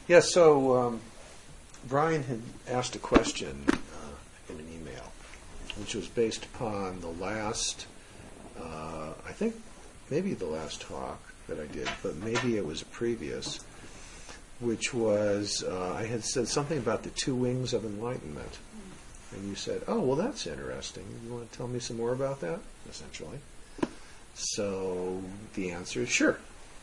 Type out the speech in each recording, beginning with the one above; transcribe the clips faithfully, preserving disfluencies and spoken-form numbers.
Yeah, so um, Brian had asked a question uh, in an email, which was based upon the last, uh, I think maybe the last talk that I did, but maybe it was a previous, which was, uh, I had said something about the two wings of enlightenment. And you said, oh, well, that's interesting. You want to tell me some more about that, essentially? So the answer is sure.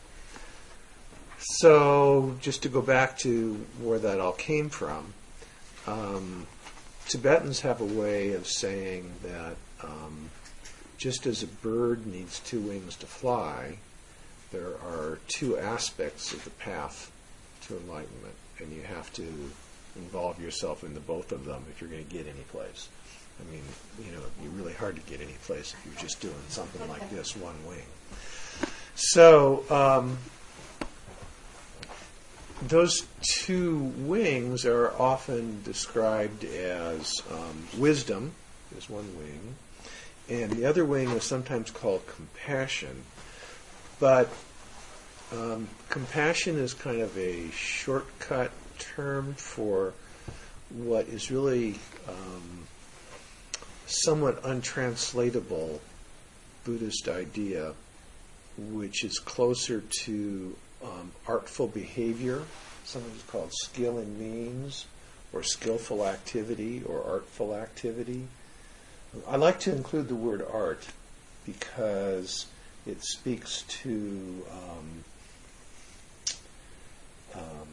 So just to go back to where that all came from, um, Tibetans have a way of saying that um, just as a bird needs two wings to fly, there are two aspects of the path to enlightenment, and you have to involve yourself in the both of them if you're going to get any place. I mean, you know, it'd be really hard to get any place if you're just doing something like this, one wing. So um, those two wings are often described as um, wisdom is one wing, and the other wing is sometimes called compassion. But um, compassion is kind of a shortcut term for what is really um, somewhat untranslatable Buddhist idea, which is closer to um, artful behavior, sometimes called skill and means, or skillful activity, or artful activity. I like to include the word art because it speaks to um, um,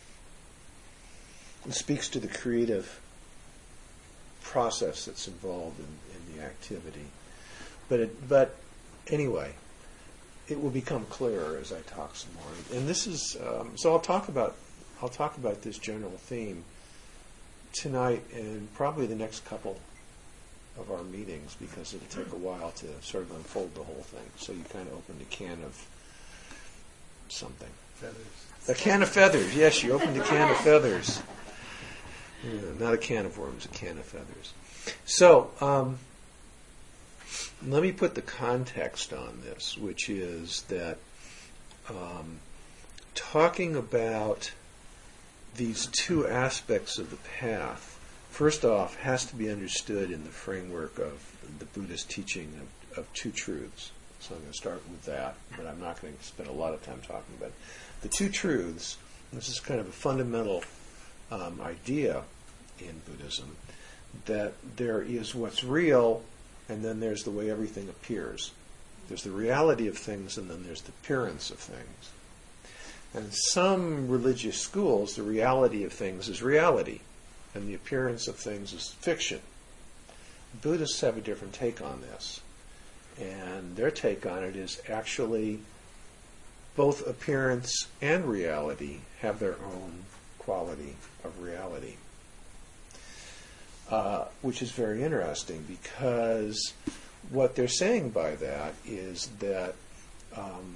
it speaks to the creative process that's involved in, in the activity. But it, but anyway, it will become clearer as I talk some more. And this is um, so I'll talk about I'll talk about this general theme tonight and probably the next couple of our meetings, because it'll take a while to sort of unfold the whole thing. So you kind of opened a can of something. Feathers. A can of feathers. Yes, you opened a can of feathers. Yeah, not a can of worms, a can of feathers. So um, let me put the context on this, which is that um, talking about these two aspects of the path, first off, has to be understood in the framework of the Buddhist teaching of, of two truths. So I'm going to start with that, but I'm not going to spend a lot of time talking about it. The two truths, this is kind of a fundamental um, idea in Buddhism, that there is what's real, and then there's the way everything appears. There's the reality of things, and then there's the appearance of things. And in some religious schools, the reality of things is reality, and the appearance of things is fiction. Buddhists have a different take on this. And their take on it is actually both appearance and reality have their own quality of reality. Uh, which is very interesting, because what they're saying by that is that um,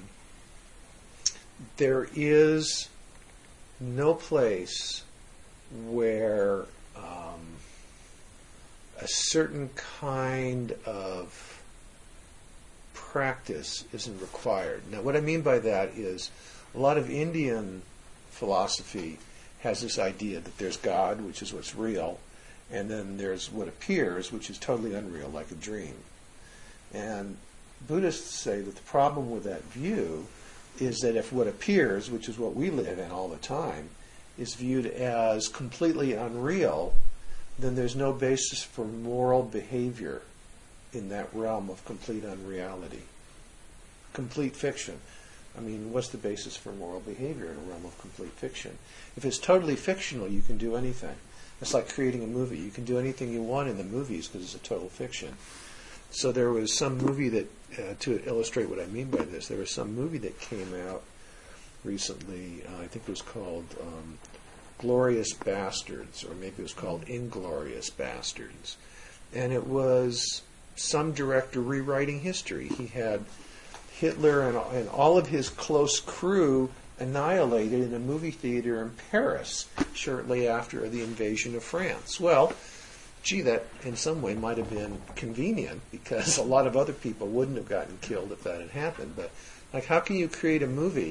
there is no place where um, a certain kind of practice isn't required. Now, what I mean by that is a lot of Indian philosophy has this idea that there's God, which is what's real, and then there's what appears, which is totally unreal, like a dream. And Buddhists say that the problem with that view is that if what appears, which is what we live in all the time, is viewed as completely unreal, then there's no basis for moral behavior in that realm of complete unreality. Complete fiction. I mean, what's the basis for moral behavior in a realm of complete fiction? If it's totally fictional, you can do anything. It's like creating a movie. You can do anything you want in the movies because it's a total fiction. So there was some movie that, uh, to illustrate what I mean by this, there was some movie that came out recently, uh, I think it was called um, Glorious Bastards, or maybe it was called Inglorious Bastards. And it was some director rewriting history. He had Hitler and, and all of his close crew annihilated in a movie theater in Paris shortly after the invasion of France. Well, gee, that in some way might have been convenient, because a lot of other people wouldn't have gotten killed if that had happened. But like, how can you create a movie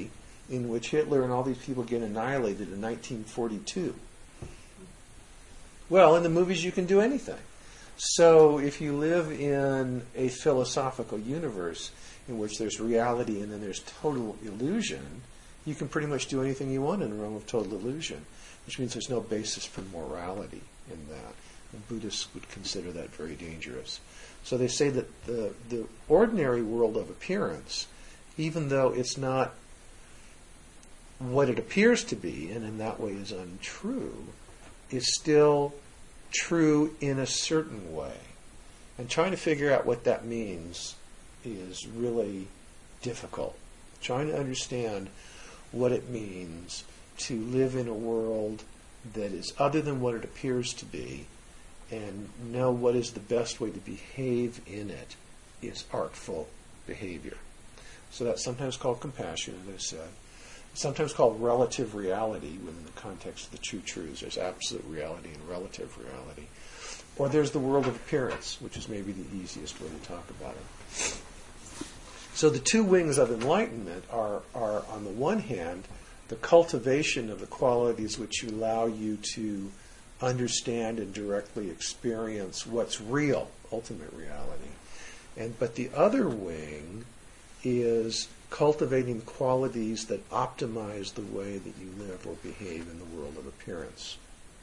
in which Hitler and all these people get annihilated in nineteen forty-two. Well, in the movies you can do anything. So if you live in a philosophical universe in which there's reality and then there's total illusion, you can pretty much do anything you want in a realm of total illusion, which means there's no basis for morality in that. And Buddhists would consider that very dangerous. So they say that the, the ordinary world of appearance, even though it's not what it appears to be, and in that way is untrue, is still true in a certain way. And trying to figure out what that means is really difficult. Trying to understand what it means to live in a world that is other than what it appears to be and know what is the best way to behave in it is artful behavior. So that's sometimes called compassion, as I said. Sometimes called relative reality within the context of the two truths. There's absolute reality and relative reality. Or there's the world of appearance, which is maybe the easiest way to talk about it. So the two wings of enlightenment are, are on the one hand, the cultivation of the qualities which allow you to understand and directly experience what's real, ultimate reality. And but the other wing is cultivating qualities that optimize the way that you live or behave in the world of appearance.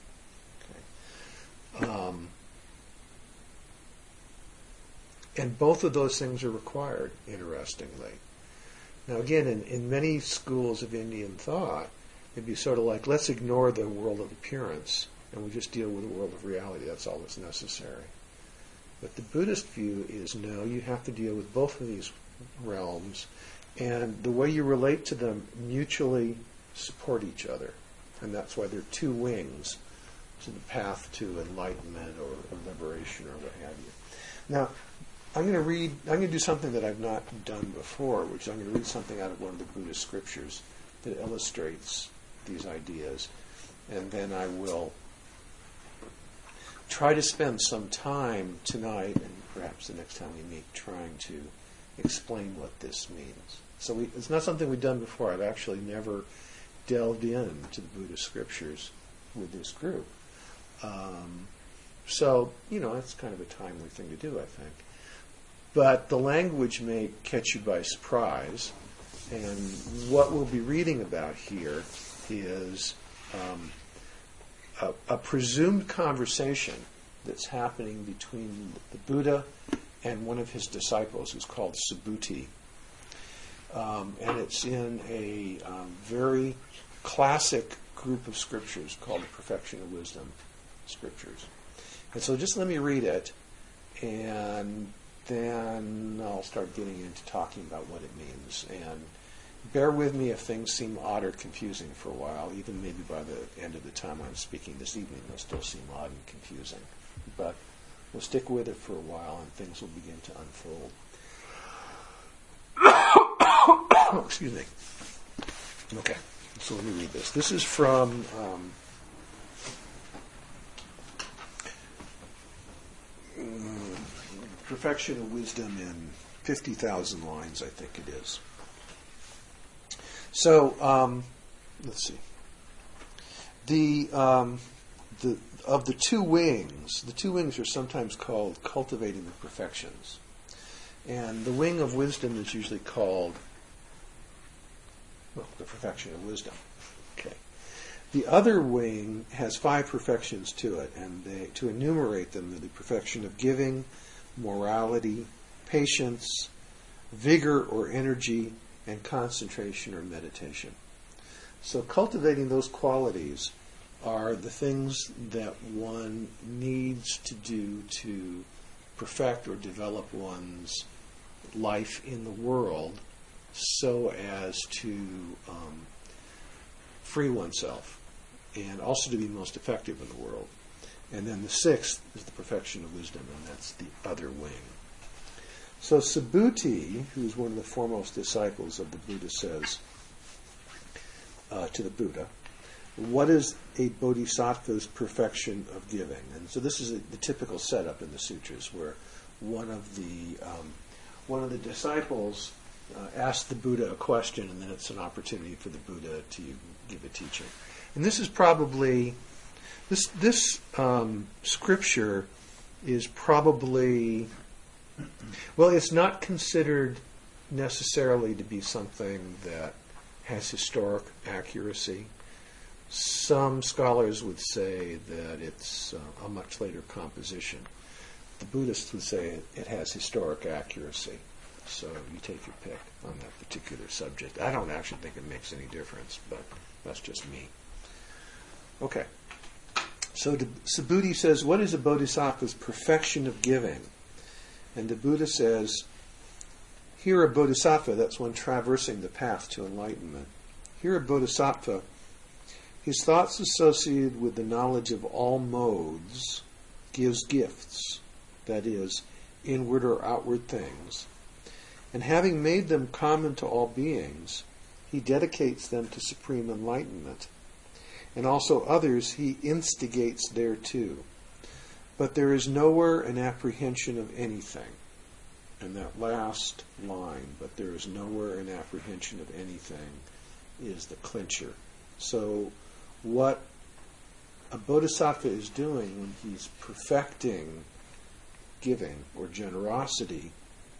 Okay. Um, and both of those things are required, interestingly. Now again, in, in many schools of Indian thought, it'd be sort of like, let's ignore the world of appearance and we just deal with the world of reality. That's all that's necessary. But the Buddhist view is, no, you have to deal with both of these realms, and the way you relate to them mutually support each other. And that's why there are two wings to the path to enlightenment or liberation or what have you. Now, I'm going to read, I'm going to do something that I've not done before, which is I'm going to read something out of one of the Buddhist scriptures that illustrates these ideas. And then I will try to spend some time tonight, and perhaps the next time we meet, trying to explain what this means. So we, it's not something we've done before. I've actually never delved into the Buddhist scriptures with this group. Um, so, you know, it's kind of a timely thing to do, I think. But the language may catch you by surprise. And what we'll be reading about here is um, a, a presumed conversation that's happening between the Buddha and one of his disciples, who's called Subhuti. Um, and it's in a um, very classic group of scriptures called the Perfection of Wisdom scriptures. And so just let me read it, and then I'll start getting into talking about what it means. And bear with me if things seem odd or confusing for a while. Even maybe by the end of the time I'm speaking this evening, they'll still seem odd and confusing. But we'll stick with it for a while, and things will begin to unfold. Excuse me. Okay, so let me read this. This is from um, Perfection of Wisdom in fifty thousand lines, I think it is. So, um, let's see. The, um, the of the two wings, the two wings are sometimes called cultivating the perfections. And the wing of wisdom is usually called, well, the perfection of wisdom. Okay. The other wing has five perfections to it, and they, to enumerate them, they're the perfection of giving, morality, patience, vigor or energy, and concentration or meditation. So cultivating those qualities are the things that one needs to do to perfect or develop one's life in the world so as to um, free oneself and also to be most effective in the world. And then the sixth is the perfection of wisdom, and that's the other wing. So Subhuti, who is one of the foremost disciples of the Buddha, says uh, to the Buddha, what is a bodhisattva's perfection of giving? And so this is a, the typical setup in the sutras, where one of the um, one of the disciples uh, ask the Buddha a question, and then it's an opportunity for the Buddha to give a teaching. And this is probably, this, this um, scripture is probably, well, it's not considered necessarily to be something that has historic accuracy. Some scholars would say that it's uh, a much later composition. The Buddhists would say it, it has historic accuracy. So you take your pick on that particular subject. I don't actually think it makes any difference, but that's just me. Okay. So the Subhuti says, what is a bodhisattva's perfection of giving? And the Buddha says, here a bodhisattva, that's one traversing the path to enlightenment. Here a bodhisattva, his thoughts associated with the knowledge of all modes gives gifts, that is, inward or outward things, and having made them common to all beings, he dedicates them to supreme enlightenment, and also others he instigates thereto. But there is nowhere an apprehension of anything. And that last line, but there is nowhere an apprehension of anything, is the clincher. So what a bodhisattva is doing when he's perfecting giving or generosity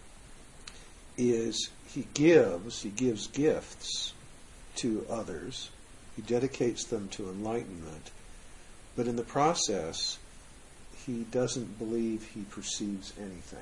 is he gives, he gives gifts to others, he dedicates them to enlightenment, but in the process he doesn't believe he perceives anything.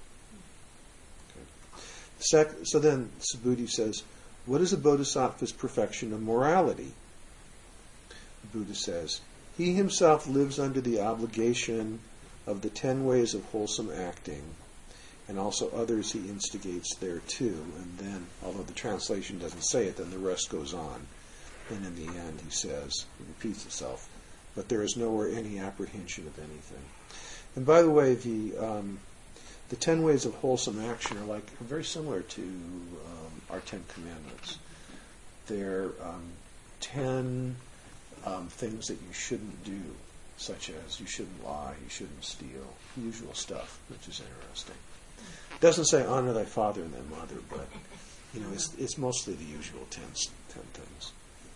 Okay. Sec- so then Subhuti says, what is a bodhisattva's perfection of morality? The Buddha says, he himself lives under the obligation of the ten ways of wholesome acting, and also others he instigates thereto. And then, although the translation doesn't say it, then the rest goes on. And in the end he says, it repeats itself, but there is nowhere any apprehension of anything. And by the way, the um, the ten ways of wholesome action are like very similar to um, our Ten Commandments. They're um, ten um, things that you shouldn't do, such as you shouldn't lie, you shouldn't steal, usual stuff, which is interesting. It doesn't say honor thy father and thy mother, but you know it's it's mostly the usual ten, ten things.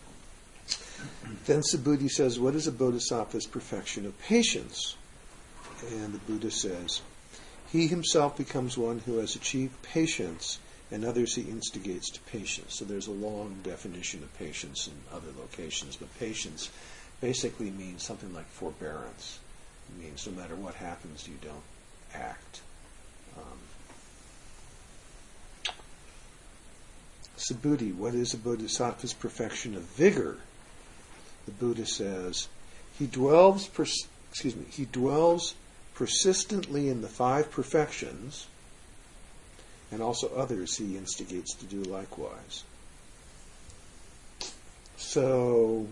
Then Subhuti says, what is a bodhisattva's perfection of patience? And the Buddha says, he himself becomes one who has achieved patience, and others he instigates to patience. So there's a long definition of patience in other locations, but patience basically means something like forbearance. It means no matter what happens, you don't act. Um, Subhuti, what is a bodhisattva's perfection of vigor? The Buddha says, he dwells, pers- excuse me, he dwells persistently in the five perfections, and also others he instigates to do likewise. So,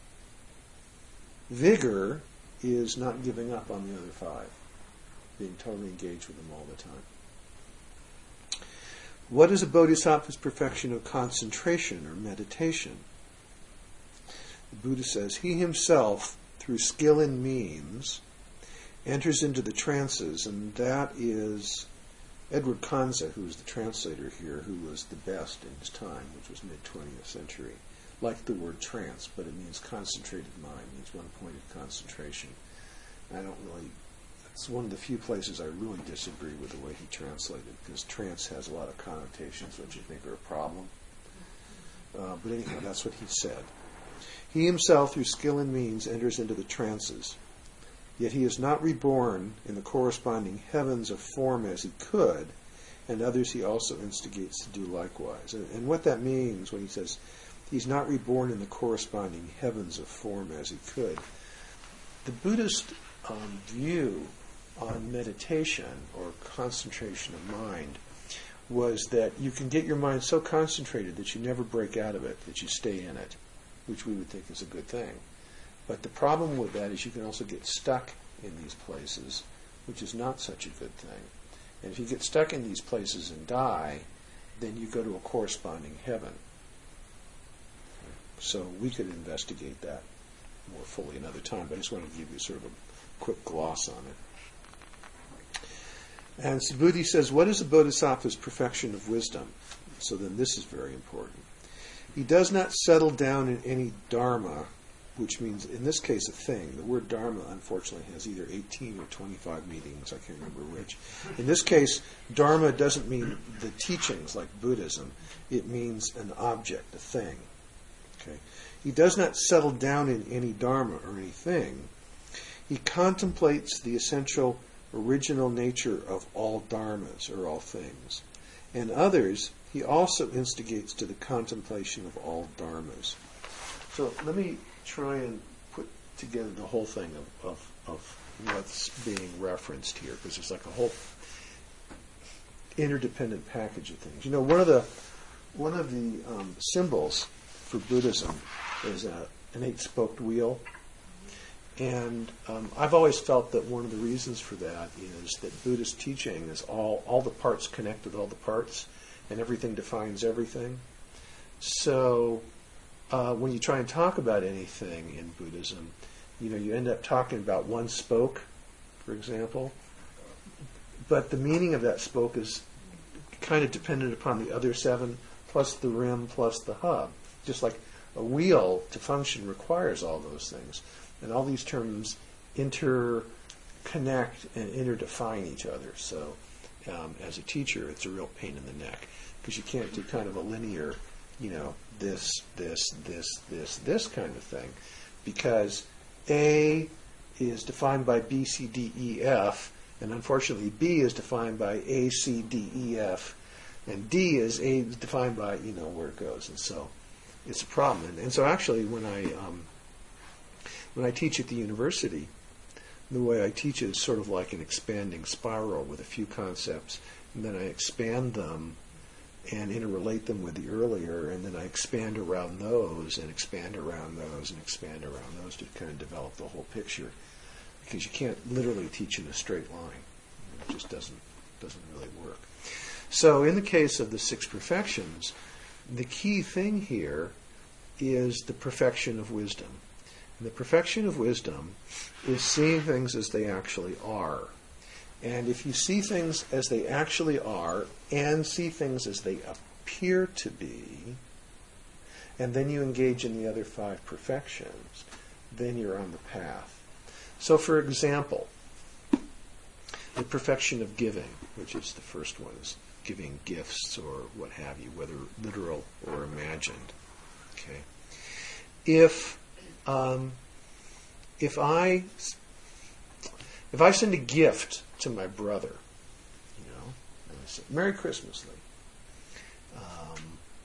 vigor is not giving up on the other five, being totally engaged with them all the time. What is a bodhisattva's perfection of concentration or meditation? The Buddha says, he himself, through skill in means, enters into the trances, and that is Edward Kanza, who is the translator here, who was the best in his time, which was mid-twentieth century. Like the word trance, but it means concentrated mind, it means one-pointed concentration. I don't really, it's one of the few places I really disagree with the way he translated, because trance has a lot of connotations which I think are a problem. Uh, but anyhow, that's what he said. He himself, through skill and means, enters into the trances. Yet he is not reborn in the corresponding heavens of form as he could, and others he also instigates to do likewise. And, and what that means when he says he's not reborn in the corresponding heavens of form as he could, the Buddhist um, view on meditation or concentration of mind was that you can get your mind so concentrated that you never break out of it, that you stay in it, which we would think is a good thing. But the problem with that is you can also get stuck in these places, which is not such a good thing. And if you get stuck in these places and die, then you go to a corresponding heaven. So we could investigate that more fully another time, but I just wanted to give you sort of a quick gloss on it. And Subhuti says, what is a bodhisattva's perfection of wisdom? So then this is very important. He does not settle down in any dharma, which means, in this case, a thing. The word dharma, unfortunately, has either eighteen or twenty-five meanings. I can't remember which. In this case, dharma doesn't mean the teachings like Buddhism. It means an object, a thing. Okay. He does not settle down in any dharma or anything. He contemplates the essential original nature of all dharmas, or all things. And others, he also instigates to the contemplation of all dharmas. So let me try and put together the whole thing of, of, of what's being referenced here, because it's like a whole interdependent package of things. You know, one of the one of the um, symbols for Buddhism is a, an eight-spoked wheel. And um, I've always felt that one of the reasons for that is that Buddhist teaching is all, all the parts connect with all the parts, and everything defines everything. So uh, when you try and talk about anything in Buddhism, you know, you end up talking about one spoke, for example, but the meaning of that spoke is kind of dependent upon the other seven, plus the rim, plus the hub. Just like a wheel to function requires all those things. And all these terms interconnect and interdefine each other. So um, as a teacher, it's a real pain in the neck, because you can't do kind of a linear, you know, this, this, this, this, this kind of thing, because A is defined by B, C, D, E, F, and unfortunately B is defined by A, C, D, E, F, and D is A is defined by, you know, where it goes. And so it's a problem. And, and so actually when I um, when I teach at the university, the way I teach it is sort of like an expanding spiral with a few concepts, and then I expand them and interrelate them with the earlier, and then I expand around those and expand around those and expand around those to kind of develop the whole picture, because you can't literally teach in a straight line. It just doesn't doesn't really work. So in the case of the six perfections, the key thing here is the perfection of wisdom. And the perfection of wisdom is seeing things as they actually are. And if you see things as they actually are and see things as they appear to be, and then you engage in the other five perfections, then you're on the path. So for example, the perfection of giving, which is the first one, is giving gifts or what have you, whether literal or imagined. Okay. If um, if I if I send a gift to my brother, you know, and I say, "Merry Christmas, Lee," um,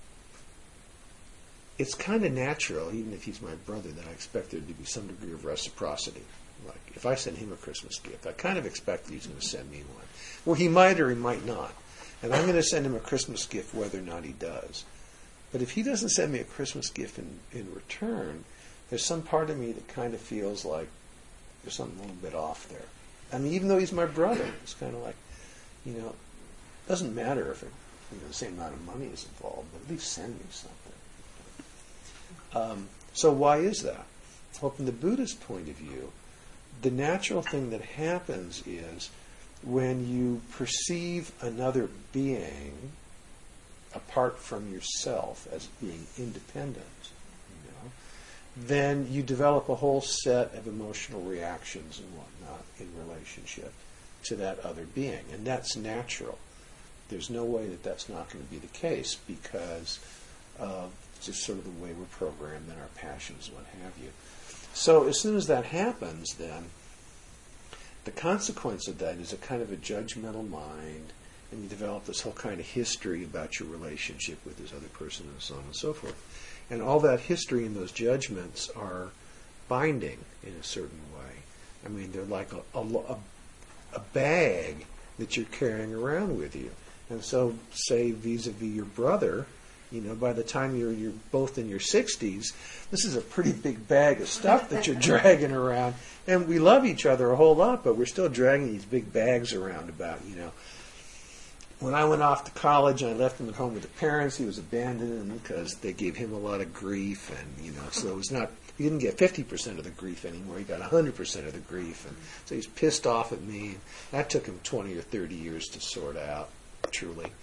it's kind of natural, even if he's my brother, that I expect there to be some degree of reciprocity. Like if I send him a Christmas gift, I kind of expect that he's going to send me one. Well, he might or he might not. And I'm going to send him a Christmas gift whether or not he does. But if he doesn't send me a Christmas gift in, in return, there's some part of me that kind of feels like there's something a little bit off there. I mean, even though he's my brother, it's kind of like, you know, it doesn't matter if it, you know, the same amount of money is involved, but at least send me something. Um, so why is that? Well, from the Buddhist point of view, the natural thing that happens is when you perceive another being apart from yourself as being independent, you know, then you develop a whole set of emotional reactions and whatnot in relationship to that other being. And that's natural. There's no way that that's not going to be the case, because of just sort of the way we're programmed and our passions, what have you. So as soon as that happens, then the consequence of that is a kind of a judgmental mind, and you develop this whole kind of history about your relationship with this other person, and so on and so forth. And all that history and those judgments are binding in a certain way. I mean, they're like a, a, a bag that you're carrying around with you. And so, say, vis-a-vis your brother, you know, by the time you're you're both in your sixties, this is a pretty big bag of stuff that you're dragging around. And we love each other a whole lot, but we're still dragging these big bags around about, you know. When I went off to college and I left him at home with the parents, he was abandoned because they gave him a lot of grief, and, you know, so it was not, he didn't get fifty percent of the grief anymore, he got one hundred percent of the grief, and so he's pissed off at me. That took him twenty or thirty years to sort out, truly.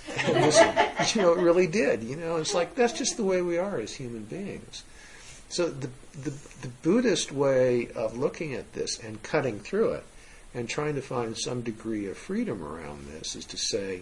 And this, you know, it really did. You know, it's like that's just the way we are as human beings. So the, the the Buddhist way of looking at this and cutting through it and trying to find some degree of freedom around this is to say,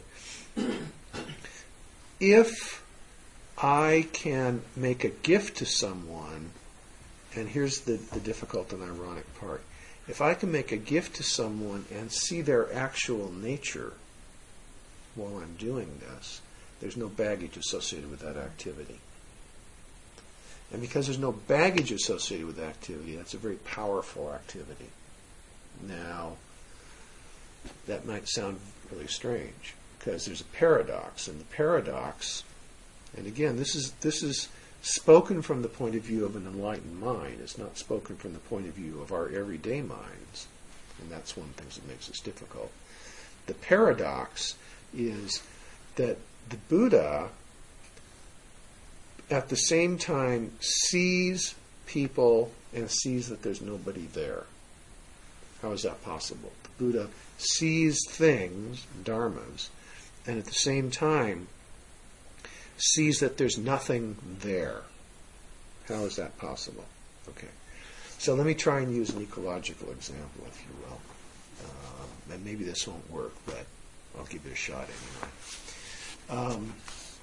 if I can make a gift to someone, and here's the, the difficult and ironic part, if I can make a gift to someone and see their actual nature while I'm doing this, there's no baggage associated with that activity. And because there's no baggage associated with activity, that's a very powerful activity. Now, that might sound really strange, because there's a paradox, and the paradox, and again, this is this is spoken from the point of view of an enlightened mind. It's not spoken from the point of view of our everyday minds, and that's one of the things that makes this difficult. The paradox is that the Buddha, at the same time, sees people and sees that there's nobody there. How is that possible? The Buddha sees things, dharmas, and at the same time sees that there's nothing there. How is that possible? Okay. So let me try and use an ecological example, if you will. Uh, and maybe this won't work, but I'll give it a shot anyway. Um,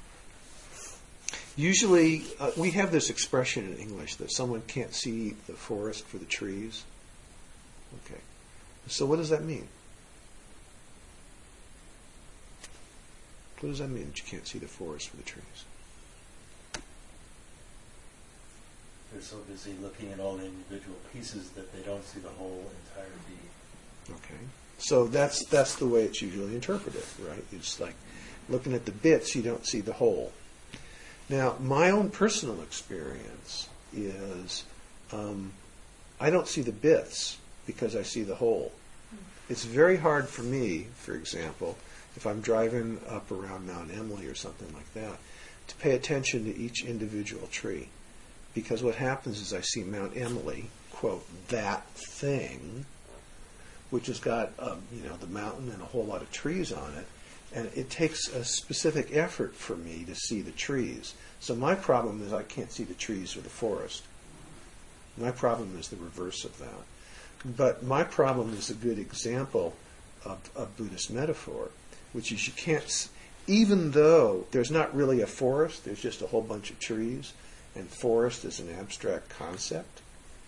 usually, uh, we have this expression in English that someone can't see the forest for the trees. Okay. So what does that mean? What does that mean that you can't see the forest for the trees? They're so busy looking at all the individual pieces that they don't see the whole entirety. Okay. So that's that's the way it's usually interpreted, right? It's like looking at the bits, you don't see the whole. Now, my own personal experience is um, I don't see the bits because I see the whole. It's very hard for me, for example, if I'm driving up around Mount Emily or something like that, to pay attention to each individual tree. Because what happens is I see Mount Emily, quote, that thing, which has got, um, you know, the mountain and a whole lot of trees on it, and it takes a specific effort for me to see the trees. So my problem is I can't see the trees or the forest. My problem is the reverse of that. But my problem is a good example of, of Buddhist metaphor, which is you can't, even though there's not really a forest, there's just a whole bunch of trees, and forest is an abstract concept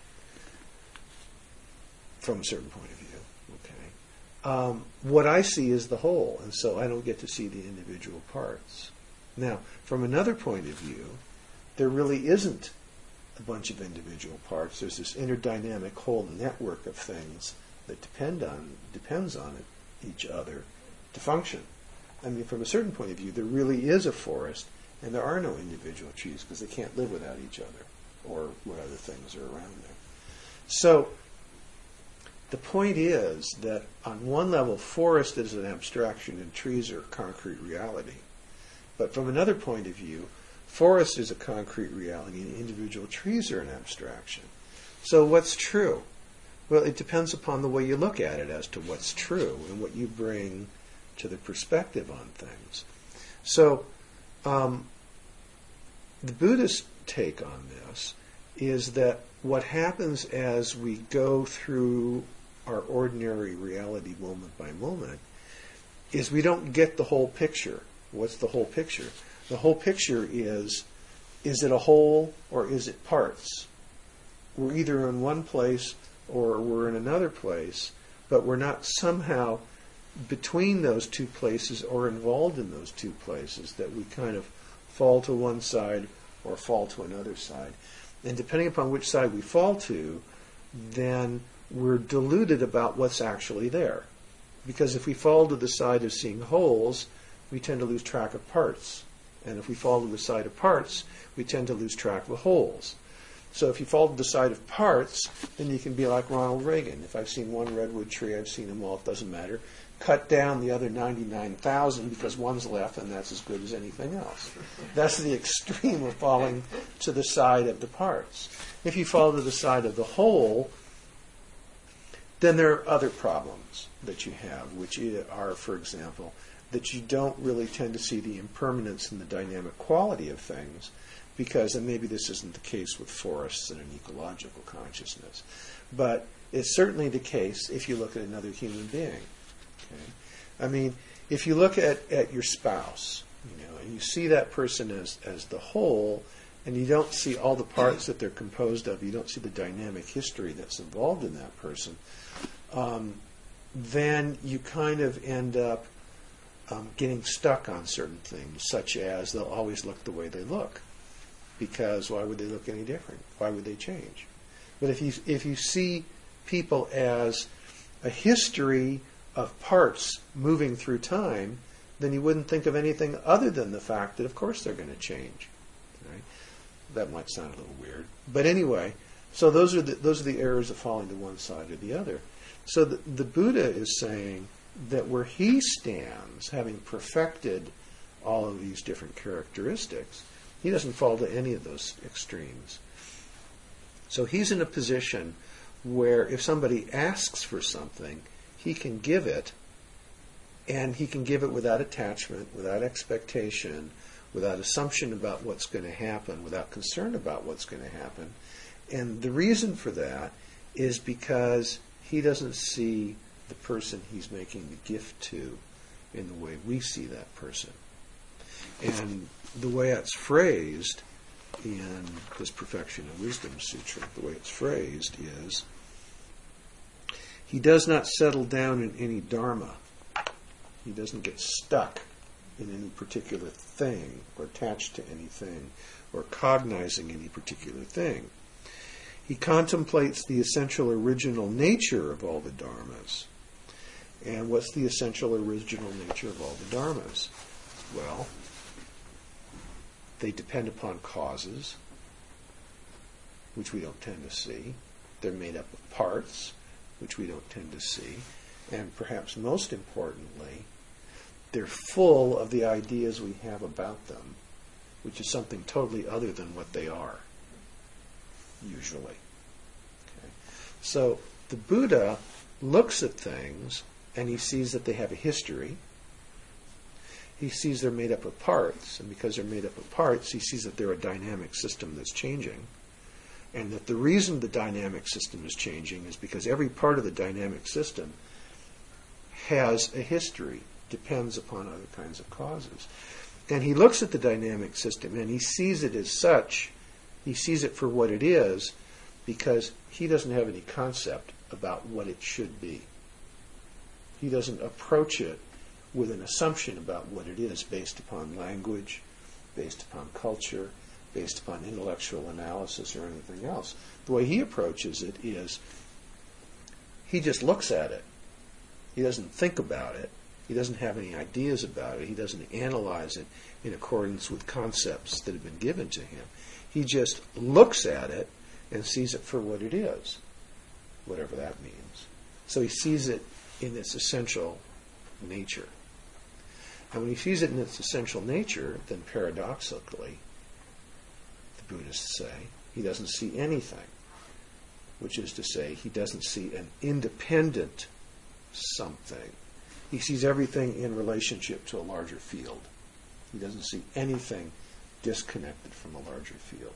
from a certain point of view. Okay, um, what I see is the whole, and so I don't get to see the individual parts. Now, from another point of view, there really isn't a bunch of individual parts. There's this interdynamic whole network of things that depend on depends on it, each other to function. I mean, from a certain point of view, there really is a forest, and there are no individual trees because they can't live without each other or what other things are around there. So the point is that on one level, forest is an abstraction and trees are a concrete reality. But from another point of view, forest is a concrete reality and individual trees are an abstraction. So what's true? Well, it depends upon the way you look at it as to what's true and what you bring to the perspective on things. So um, the Buddhist take on this is that what happens as we go through our ordinary reality moment by moment is we don't get the whole picture. What's the whole picture? The whole picture is, is it a whole or is it parts? We're either in one place or we're in another place, but we're not somehow between those two places or involved in those two places, that we kind of fall to one side or fall to another side. And depending upon which side we fall to, then we're deluded about what's actually there. Because if we fall to the side of seeing wholes, we tend to lose track of parts. And if we fall to the side of parts, we tend to lose track of the wholes. So if you fall to the side of parts, then you can be like Ronald Reagan. If I've seen one redwood tree, I've seen them all, it doesn't matter. Cut down the other ninety-nine thousand because one's left and that's as good as anything else. That's the extreme of falling to the side of the parts. If you fall to the side of the whole, then there are other problems that you have, which are, for example, that you don't really tend to see the impermanence and the dynamic quality of things, because, and maybe this isn't the case with forests and an ecological consciousness, but it's certainly the case if you look at another human being. Okay? I mean, if you look at, at your spouse, you know, and you see that person as, as the whole, and you don't see all the parts that they're composed of, you don't see the dynamic history that's involved in that person, um, then you kind of end up um, getting stuck on certain things, such as they'll always look the way they look. Because why would they look any different? Why would they change? But if you if you see people as a history of parts moving through time, then you wouldn't think of anything other than the fact that, of course, they're going to change. Right? That might sound a little weird, but anyway. So those are the those are the errors of falling to one side or the other. So the, the Buddha is saying that where he stands, having perfected all of these different characteristics, he doesn't fall to any of those extremes. So he's in a position where if somebody asks for something, he can give it, and he can give it without attachment, without expectation, without assumption about what's going to happen, without concern about what's going to happen. And the reason for that is because he doesn't see the person he's making the gift to in the way we see that person. And the way it's phrased in this Perfection of Wisdom Sutra, the way it's phrased is, he does not settle down in any dharma. He doesn't get stuck in any particular thing or attached to anything or cognizing any particular thing. He contemplates the essential original nature of all the dharmas. And what's the essential original nature of all the dharmas? Well, they depend upon causes, which we don't tend to see. They're made up of parts, which we don't tend to see. And perhaps most importantly, they're full of the ideas we have about them, which is something totally other than what they are, usually. Okay. So the Buddha looks at things and he sees that they have a history. He sees they're made up of parts, and because they're made up of parts, he sees that they're a dynamic system that's changing, and that the reason the dynamic system is changing is because every part of the dynamic system has a history, depends upon other kinds of causes. And he looks at the dynamic system and he sees it as such, he sees it for what it is, because he doesn't have any concept about what it should be. He doesn't approach it with an assumption about what it is based upon language, based upon culture, based upon intellectual analysis or anything else. The way he approaches it is he just looks at it. He doesn't think about it. He doesn't have any ideas about it. He doesn't analyze it in accordance with concepts that have been given to him. He just looks at it and sees it for what it is, whatever that means. So he sees it in its essential nature. And when he sees it in its essential nature, then paradoxically, the Buddhists say, he doesn't see anything. Which is to say, he doesn't see an independent something. He sees everything in relationship to a larger field. He doesn't see anything disconnected from a larger field.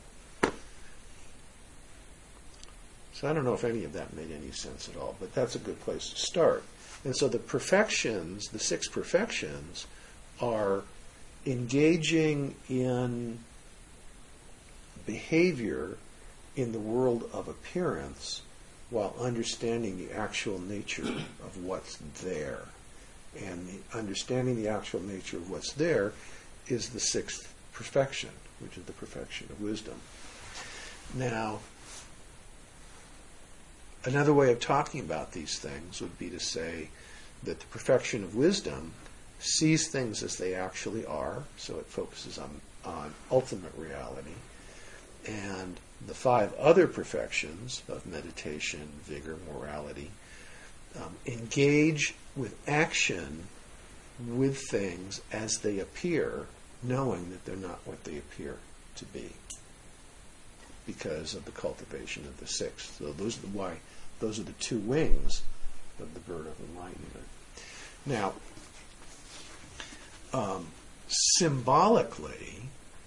So I don't know if any of that made any sense at all, but that's a good place to start. And so the perfections, the six perfections, are engaging in behavior in the world of appearance while understanding the actual nature of what's there. And the understanding the actual nature of what's there is the sixth perfection, which is the perfection of wisdom. Now, another way of talking about these things would be to say that the perfection of wisdom sees things as they actually are, so it focuses on, on ultimate reality. And the five other perfections of meditation, vigor, morality, um, engage with action with things as they appear, knowing that they're not what they appear to be, because of the cultivation of the sixth. So those are the why. Those are the two wings of the bird of enlightenment. Now, Um, symbolically,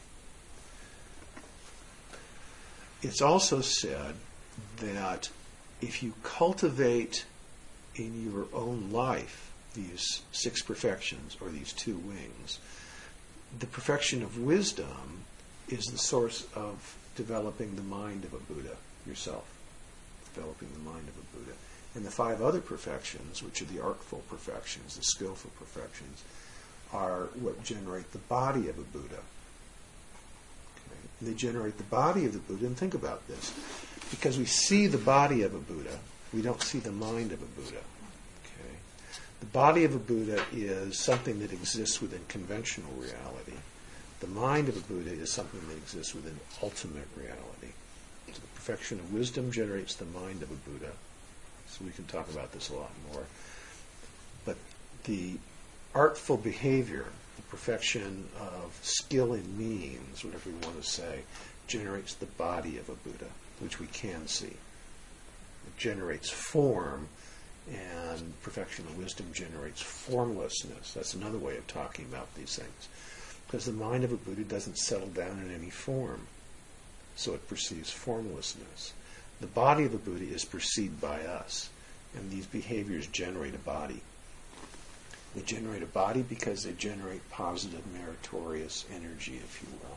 it's also said that if you cultivate in your own life these six perfections, or these two wings, the perfection of wisdom is the source of developing the mind of a Buddha yourself, developing the mind of a Buddha. And the five other perfections, which are the artful perfections, the skillful perfections, are what generate the body of a Buddha. Okay? They generate the body of the Buddha, and think about this. Because we see the body of a Buddha, we don't see the mind of a Buddha. Okay? The body of a Buddha is something that exists within conventional reality. The mind of a Buddha is something that exists within ultimate reality. So the perfection of wisdom generates the mind of a Buddha. So we can talk about this a lot more. But the artful behavior, the perfection of skill in means, whatever we want to say, generates the body of a Buddha, which we can see. It generates form, and perfection of wisdom generates formlessness. That's another way of talking about these things. Because the mind of a Buddha doesn't settle down in any form, so it perceives formlessness. The body of a Buddha is perceived by us, and these behaviors generate a body. They generate a body because they generate positive, meritorious energy, if you will.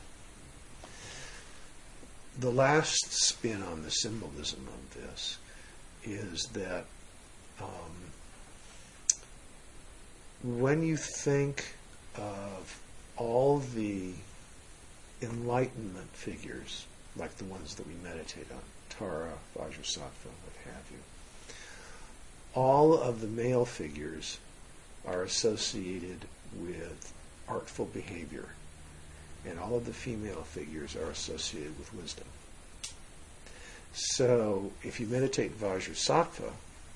The last spin on the symbolism of this is that um, when you think of all the enlightenment figures, like the ones that we meditate on, Tara, Vajrasattva, what have you, all of the male figures are associated with artful behavior, and all of the female figures are associated with wisdom. So, if you meditate Vajrasattva,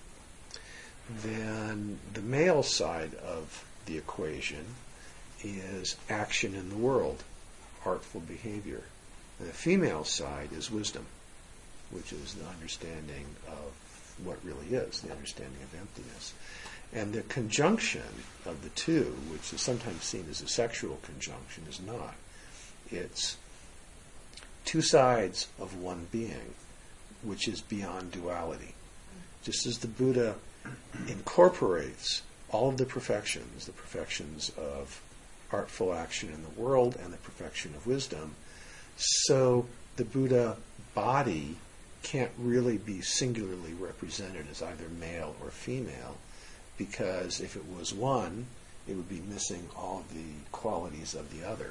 then the male side of the equation is action in the world, artful behavior. And the female side is wisdom, which is the understanding of what really is, the understanding of emptiness. And the conjunction of the two, which is sometimes seen as a sexual conjunction, is not. It's two sides of one being, which is beyond duality. Just as the Buddha incorporates all of the perfections, the perfections of artful action in the world and the perfection of wisdom, so the Buddha body can't really be singularly represented as either male or female, because if it was one, it would be missing all of the qualities of the other.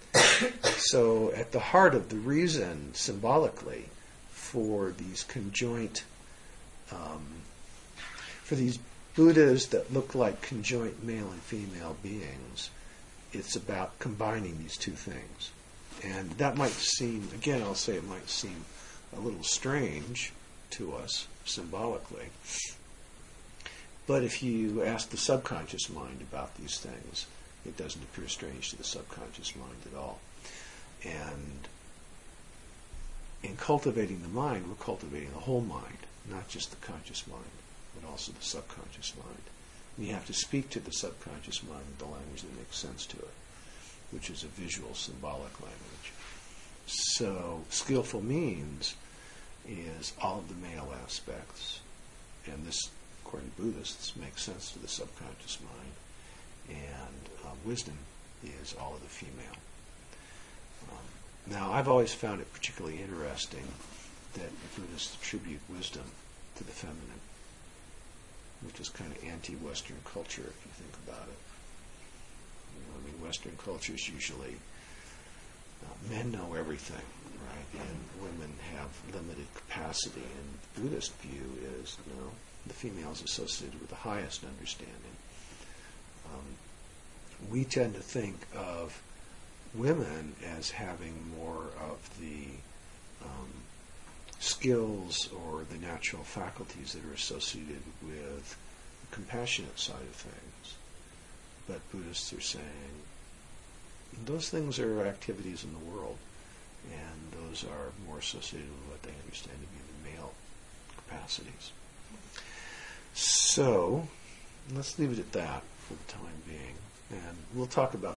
So at the heart of the reason, symbolically, for these conjoint, um, for these Buddhas that look like conjoint male and female beings, it's about combining these two things. And that might seem, again, I'll say it might seem a little strange to us symbolically. But if you ask the subconscious mind about these things, it doesn't appear strange to the subconscious mind at all. And in cultivating the mind, we're cultivating the whole mind, not just the conscious mind, but also the subconscious mind. And you have to speak to the subconscious mind in the language that makes sense to it, which is a visual, symbolic language. So skillful means is all of the male aspects, and this, according to Buddhists, makes sense to the subconscious mind, and uh, wisdom is all of the female. Um, now, I've always found it particularly interesting that Buddhists attribute wisdom to the feminine, which is kind of anti-Western culture, if you think about it. You know, I mean, Western culture is usually uh, men know everything, right, and women have limited capacity. And the Buddhist view is, you know, the female is associated with the highest understanding. Um, we tend to think of women as having more of the um, skills or the natural faculties that are associated with the compassionate side of things. But Buddhists are saying those things are activities in the world, and those are more associated with what they understand to be the male capacities. So, let's leave it at that for the time being, and we'll talk about